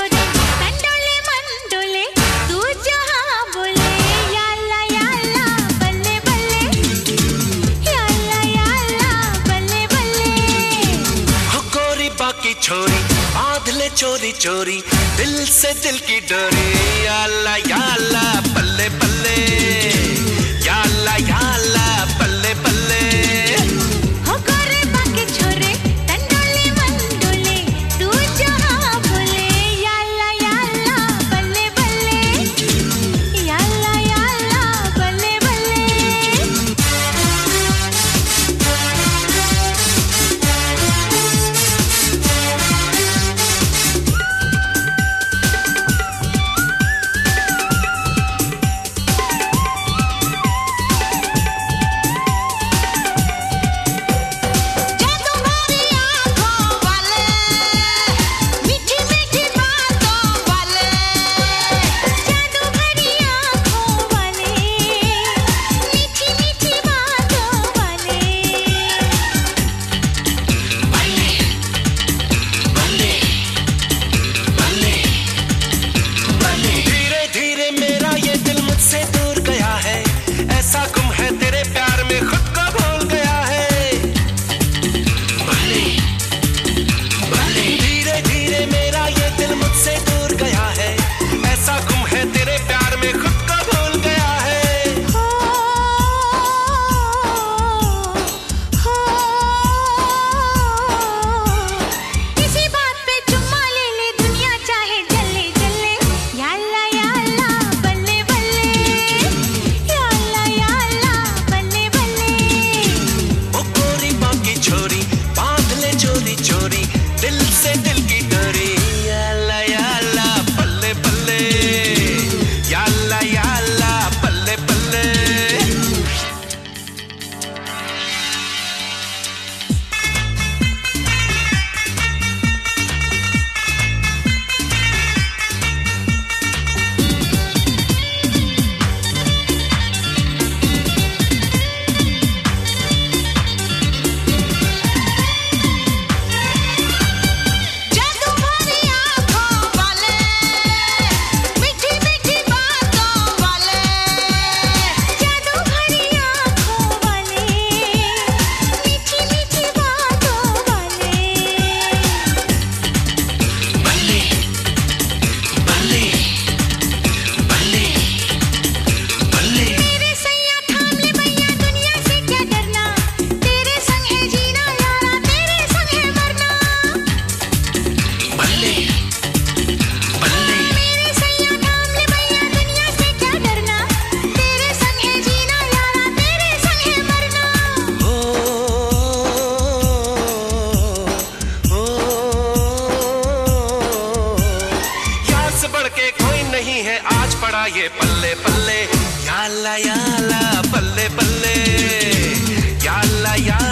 छोरे तन डोले मन डोले तू जहाँ बोले या अल्लाह बल्ले बल्ले या अल्लाह बल्ले बल्ले। हो गोरी बाकी छोरी बांध ले चोरी चोरी दिल से दिल की डोरी या अल्लाह बल्ले बल्ले या अल्लाह बल्ले बल्ले। हो गोरे बाकी छोरे तन डोले मन डोले तू जहाँ बोले या अल्लाह बल्ले बल्ले या अल्लाह बल्ले बल्ले। ये पल्ले पल्ले या अल्लाह बल्ले बल्ले या अल्लाह